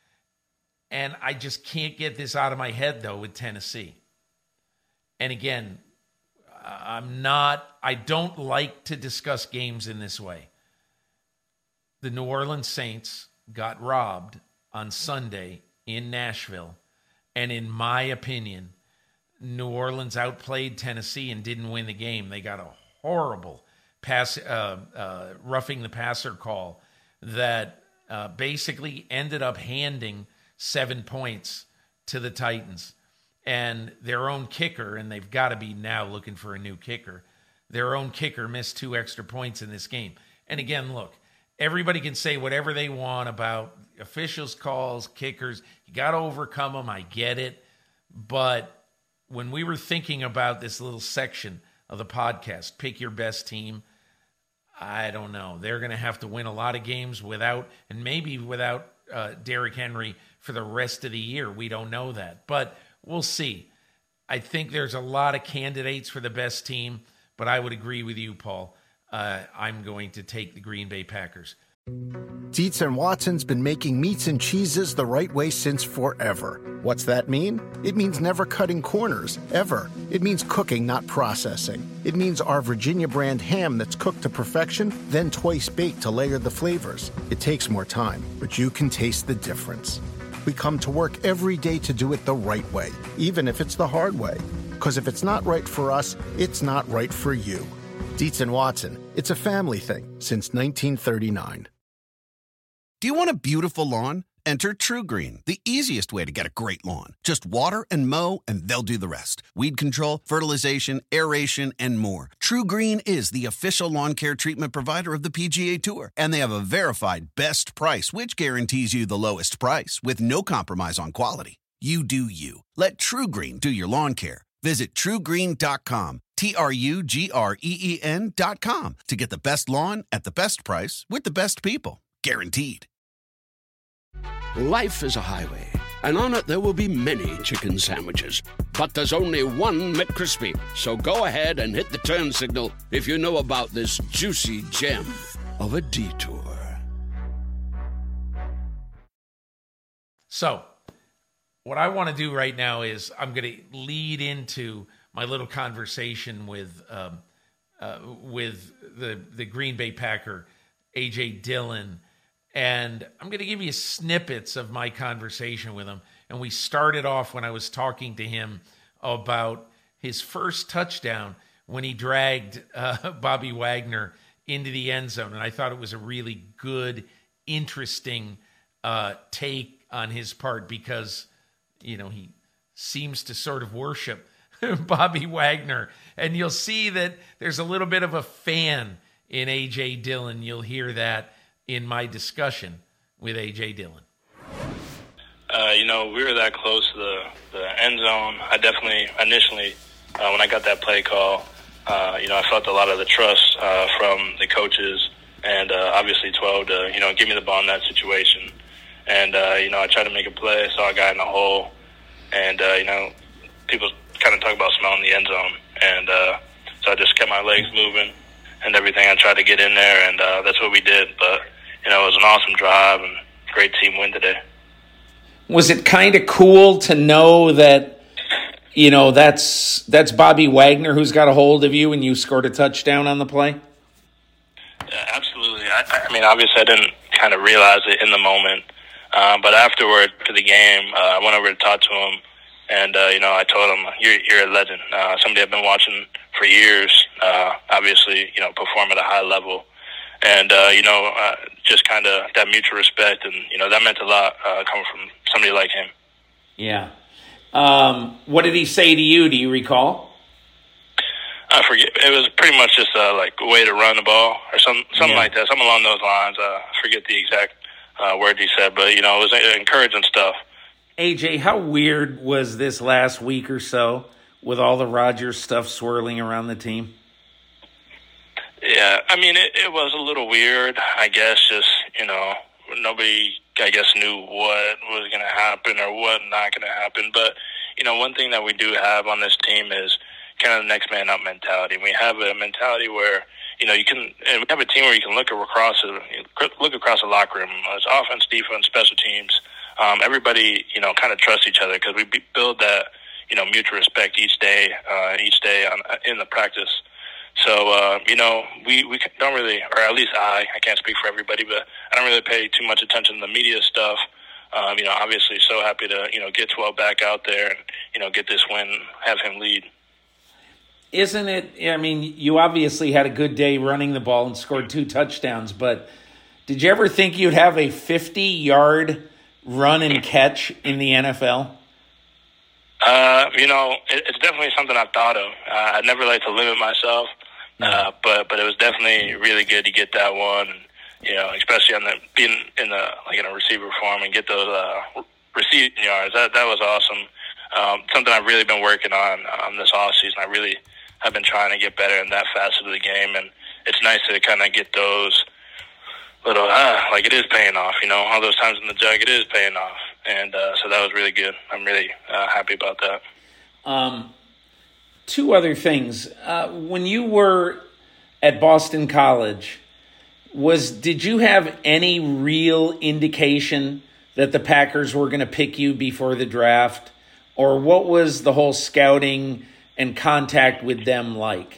And I just can't get this out of my head, though, with Tennessee. And again, I'm not, I don't like to discuss games in this way. The New Orleans Saints got robbed on Sunday in Nashville. And in my opinion, New Orleans outplayed Tennessee and didn't win the game. They got a horrible pass, uh, uh, roughing the passer call that uh, basically ended up handing seven points to the Titans. And their own kicker, and they've got to be now looking for a new kicker, their own kicker missed two extra points in this game. And again, look, everybody can say whatever they want about officials' calls, kickers. You got to overcome them. I get it. But when we were thinking about this little section of the podcast, pick your best team, I don't know. They're going to have to win a lot of games without, and maybe without uh, Derrick Henry for the rest of the year. We don't know that. But we'll see. I think there's a lot of candidates for the best team, but I would agree with you, Paul. Uh, I'm going to take the Green Bay Packers. Dietz and Watson's been making meats and cheeses the right way since forever. What's that mean? It means never cutting corners, ever. It means cooking, not processing. It means our Virginia brand ham that's cooked to perfection, then twice baked to layer the flavors. It takes more time, but you can taste the difference. We come to work every day to do it the right way, even if it's the hard way. Because if it's not right for us, it's not right for you. Dietz and Watson, it's a family thing since nineteen thirty-nine. Do you want a beautiful lawn? Enter TruGreen, the easiest way to get a great lawn. Just water and mow, and they'll do the rest. Weed control, fertilization, aeration, and more. TruGreen is the official lawn care treatment provider of the P G A Tour, and they have a verified best price, which guarantees you the lowest price with no compromise on quality. You do you. Let TruGreen do your lawn care. Visit True Green dot com, T R U G R E E N dot com, to get the best lawn at the best price with the best people. Guaranteed. Life is a highway, and on it there will be many chicken sandwiches. But there's only one McCrispy. So go ahead and hit the turn signal if you know about this juicy gem of a detour. So, what I want to do right now is I'm going to lead into my little conversation with um, uh, with the the Green Bay Packer, A J Dillon, And I'm going to give you snippets of my conversation with him. And we started off when I was talking to him about his first touchdown when he dragged uh, Bobby Wagner into the end zone. And I thought it was a really good, interesting uh, take on his part because, you know, he seems to sort of worship Bobby Wagner. And you'll see that there's a little bit of a fan in A J Dillon. You'll hear that in my discussion with A J Dillon. Uh, you know, we were that close to the, the end zone. I definitely, initially, uh, when I got that play call, uh, you know, I felt a lot of the trust uh, from the coaches and uh, obviously twelve to, you know, give me the ball in that situation. And, uh, you know, I tried to make a play, saw a guy in the hole, and, uh, you know, people kind of talk about smelling the end zone. And uh, so I just kept my legs moving and everything. I tried to get in there, and uh, that's what we did. But, you know, it was an awesome drive and great team win today. Was it kind of cool to know that, you know, that's that's Bobby Wagner who's got a hold of you and you scored a touchdown on the play? Yeah, absolutely. I, I mean, obviously I didn't kind of realize it in the moment. Uh, but afterward, to the game, uh, I went over to talk to him, and, uh, you know, I told him, you're, you're a legend. Uh, somebody I've been watching for years, uh, obviously, you know, perform at a high level. And, uh, you know, uh, just kind of that mutual respect, and, you know, that meant a lot uh, coming from somebody like him. Yeah. Um, what did he say to you? Do you recall? I forget. It was pretty much just uh, like a way to run the ball or some, something Yeah. like that, something along those lines. Uh, I forget the exact uh, words he said, but, you know, it was encouraging stuff. A J, how weird was this last week or so with all the Rodgers stuff swirling around the team? Yeah, I mean, it, it was a little weird, I guess, just, you know, nobody, I guess, knew what was going to happen or what not going to happen. But, you know, one thing that we do have on this team is kind of the next man up mentality. We have a mentality where, you know, you can, and we have a team where you can look across, a, look across the locker room. It's offense, defense, special teams. Um, everybody, you know, kind of trusts each other because we build that, you know, mutual respect each day, uh, each day on, in the practice. So, uh, you know, we, we don't really, or at least I, I can't speak for everybody, but I don't really pay too much attention to the media stuff. Um, you know, obviously so happy to, you know, get twelve back out there and, you know, get this win, have him lead. Isn't it, I mean, you obviously had a good day running the ball and scored two touchdowns, but did you ever think you'd have a fifty-yard run and catch in the N F L? Uh, you know, it, it's definitely something I've thought of. Uh, I never like to limit myself, uh, but but it was definitely really good to get that one. You know, especially on the being in the like in a receiver form and get those uh, receiving yards. That that was awesome. Um, something I've really been working on um, this off season. I really have been trying to get better in that facet of the game, and it's nice to kind of get those little ah, like it is paying off. You know, all those times in the jug, it is paying off. And uh, so that was really good. I'm really uh, happy about that. Um, two other things. Uh, when you were at Boston College, was did you have any real indication that the Packers were going to pick you before the draft? Or what was the whole scouting and contact with them like?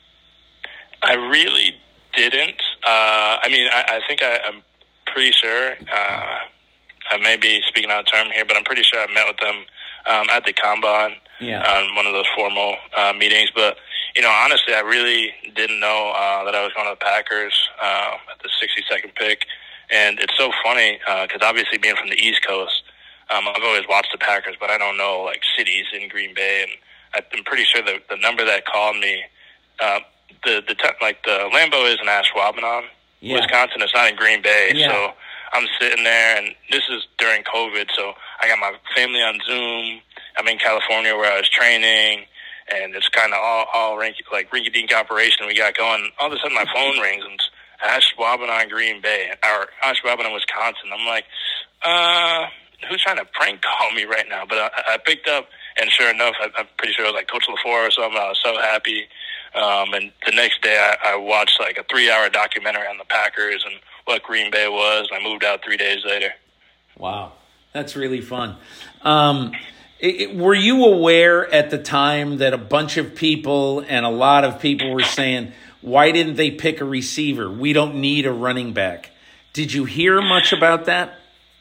I really didn't. Uh, I mean, I, I think I, I'm pretty sure uh, – I may be speaking out of term here, but I'm pretty sure I met with them um, at the Combine yeah. on one of those formal uh, meetings. But, you know, honestly, I really didn't know uh, that I was going to the Packers uh, at the sixty-second pick. And it's so funny because uh, obviously being from the East Coast, um, I've always watched the Packers, but I don't know, like, cities in Green Bay. And I'm pretty sure that the number that called me, uh, the, the te- like, the Lambeau is in Ashwaubenon, yeah. Wisconsin. It's not in Green Bay. Yeah. So I'm sitting there, and this is during COVID, so I got my family on Zoom. I'm in California where I was training, and it's kind of all, all rink, like rinky-dink operation we got going. All of a sudden, my phone rings, and it's Ashwaubenon, Green Bay, or Ashwaubenon, Wisconsin. I'm like, uh, who's trying to prank call me right now? But I, I picked up, and sure enough, I, I'm pretty sure it was like Coach LaFleur or something. I was so happy. Um, and the next day, I, I watched like a three-hour documentary on the Packers and what Green Bay was, and I moved out three days later. Wow, that's really fun. Um, it, it, were you aware at the time that a bunch of people and a lot of people were saying, why didn't they pick a receiver? We don't need a running back. Did you hear much about that?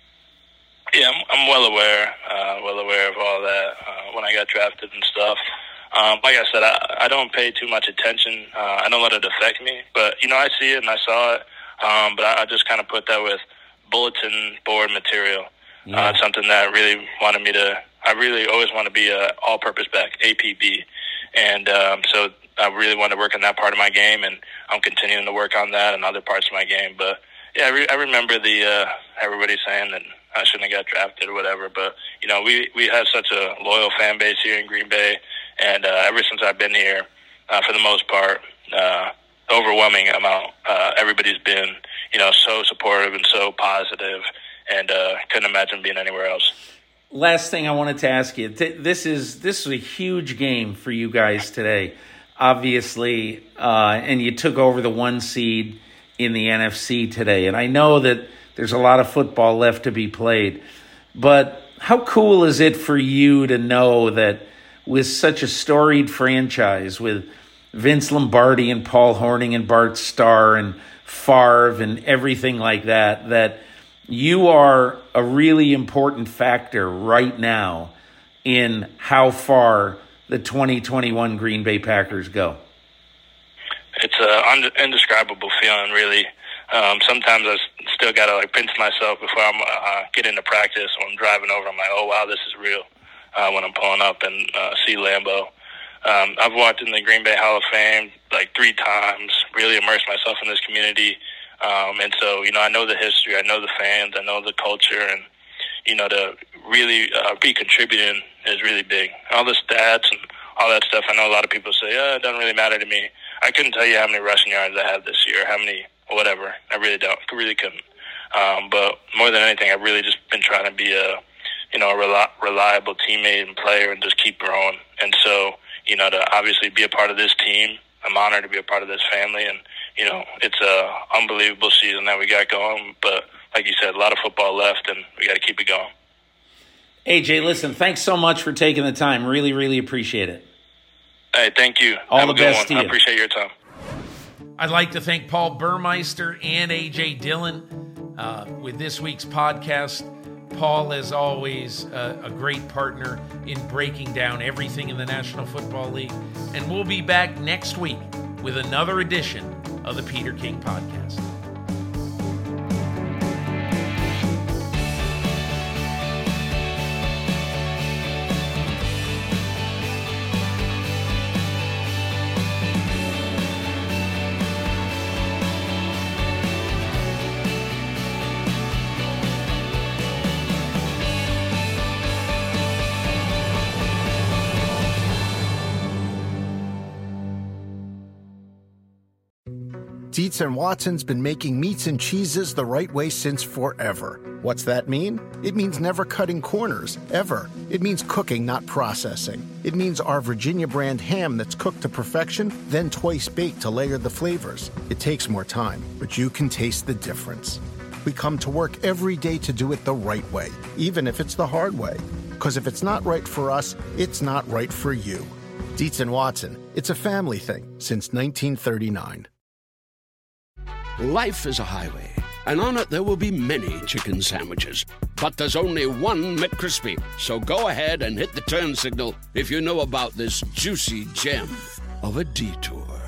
Yeah, I'm, I'm well aware, uh, well aware of all that uh, when I got drafted and stuff. Um, like I said, I, I don't pay too much attention. Uh, I don't let it affect me. But, you know, I see it and I saw it. Um, but I, I just kind of put that with bulletin board material. Yeah. Uh, something that really wanted me to – I really always want to be a all-purpose back, A P B. And um, so I really want to work on that part of my game, and I'm continuing to work on that and other parts of my game. But, yeah, I, re- I remember the uh, everybody saying that I shouldn't have got drafted or whatever. But, you know, we, we have such a loyal fan base here in Green Bay. And uh, ever since I've been here, uh, for the most part, uh, overwhelming amount, uh, everybody's been, you know, so supportive and so positive, and uh, couldn't imagine being anywhere else. Last thing I wanted to ask you, this is this is a huge game for you guys today, obviously, uh, and you took over the one seed in the N F C today. And I know that there's a lot of football left to be played, but how cool is it for you to know that with such a storied franchise, with Vince Lombardi and Paul Hornung and Bart Starr and Favre and everything like that, that you are a really important factor right now in how far the twenty twenty-one Green Bay Packers go? It's an indescribable feeling, really. Um, sometimes I still got to like pinch myself before I'm uh, get into practice. When I'm driving over, I'm like, oh, wow, this is real. Uh, when I'm pulling up and uh, see Lambeau. Um, I've walked in the Green Bay Hall of Fame like three times, really immersed myself in this community. Um, and so, you know, I know the history, I know the fans, I know the culture, and, you know, to really uh, be contributing is really big. All the stats and all that stuff, I know a lot of people say, oh, it doesn't really matter to me. I couldn't tell you how many rushing yards I have this year, how many, whatever. I really don't, really couldn't. Um, but more than anything, I've really just been trying to be a, you know, a rel- reliable teammate and player and just keep growing. And so, you know, to obviously be a part of this team, I'm honored to be a part of this family. And, you know, it's a unbelievable season that we got going. But like you said, a lot of football left, and we got to keep it going. A J, listen, thanks so much for taking the time. Really, really appreciate it. Hey, thank you. All Have the a good best one. to you. I appreciate your time. I'd like to thank Paul Burmeister and A J Dillon uh, with this week's podcast. Paul, as always, uh, a great partner in breaking down everything in the National Football League. And we'll be back next week with another edition of the Peter King Podcast. Dietz and Watson's been making meats and cheeses the right way since forever. What's that mean? It means never cutting corners, ever. It means cooking, not processing. It means our Virginia brand ham that's cooked to perfection, then twice baked to layer the flavors. It takes more time, but you can taste the difference. We come to work every day to do it the right way, even if it's the hard way. Because if it's not right for us, it's not right for you. Dietz and Watson, it's a family thing since nineteen thirty-nine. Life is a highway, and on it there will be many chicken sandwiches. But there's only one McCrispy. So go ahead and hit the turn signal if you know about this juicy gem of a detour.